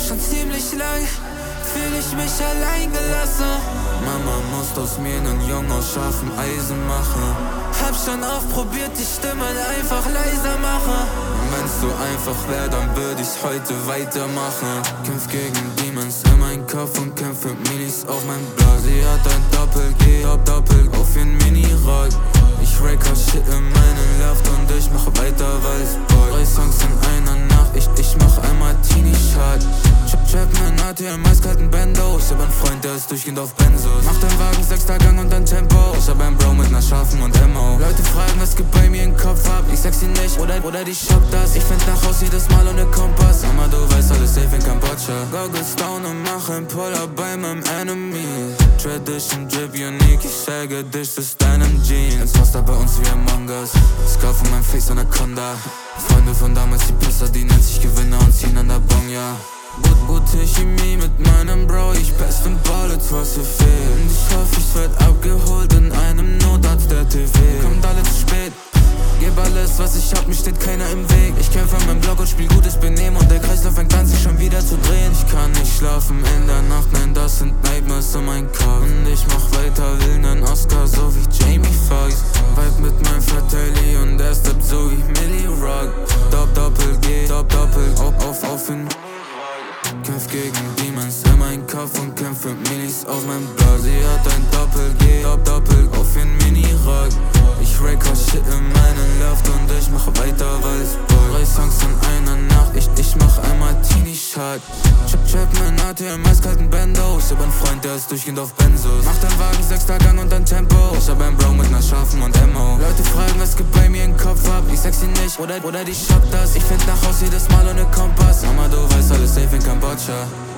Schon ziemlich lang fühl ich mich allein gelassen. Mama muss aus mir nen Jungen aus scharfem Eisen machen. Hab schon oft probiert, die Stimmen einfach leiser machen. Wenn's so einfach wär, dann würd ich's heute weitermachen. Kämpf gegen Demons in meinem Kopf und kämpf für Minis auf meinem Blog. Sie hat ein Doppel-G, Doppel auf ihren Mini-Rock. Ich record shit in meinen Loft und ich mach weiter, weil es Boy. 3 Songs in einer Nacht, ich mach einmal Teenie-Shot. Trap mit ATM, eiskalten Bando. Ich hab einen Freund, der ist durchgehend auf Benzos. Mach den Wagen 6er Gang und dann Tempo. Ich hab einen Bro mit ner scharfen und Ammo. Leute fragen, was geht bei mir im Kopf ab. Ich sag sie nicht, oder die schockt das. Ich find nach Haus jedes Mal ohne Kompass. Mama, du weißt, alles safe in Kambodscha. Goggles down und mach ein Pull-up bei meinem Enemy. Tradition, Drip, unique. Ich säge dich aus deinem Jeans. Monster bei uns wie Among Us. Scar von meinem Face Anaconda. Freunde von damals, die Pisser, die nennt sich Gewinner und ziehen an der Bong, ja. Gute Chemie mit meinem Bro, ich best im Bullets, was ihr fehlt. Und ich hoffe, ich werd abgeholt in einem Notarzt der TV. Kommt alle zu spät, geb alles, was ich hab, mir steht keiner im Weg. Ich kämpfe an meinem Block und spiel gutes Benehmen und der Kreislauf fängt an, sich schon wieder zu drehen. Ich kann nicht schlafen in der Nacht, nein, das sind Nightmares in meinem Kopf. Und ich mach weiter, will nen Oscar, so wie Jamie Foxx. Vibe mit meinem Fratelli und er steppt so wie Millie Rock. Doppel-G, Doppel, auf ihn. Kämpf gegen Demons in meinem Kopf und kämpf für Minis auf meinem Blog. Sie hat ein Doppel-G, Doppel auf ihren Mini-Rock. Ich record shit in meinen Loft und ich mach weiter, weil es Boy. 3 Songs in einer Nacht, ich mach einmal Teenie-Shot. Trap mit ATM, eiskalten Bando. Ich hab einen Freund, der ist durchgehend auf Benzos. Mach den Wagen 6er Gang und dann Tempo. Ich hab einen Bro mit ner scharfen und Ammo. Leute fragen, was geht bei mir im Kopf ab. Ich sag sie nicht, oder die schockt das. Ich find nach Haus jedes Mal ohne Kompass. Mama, du weißt, alles safe in Kambodscha.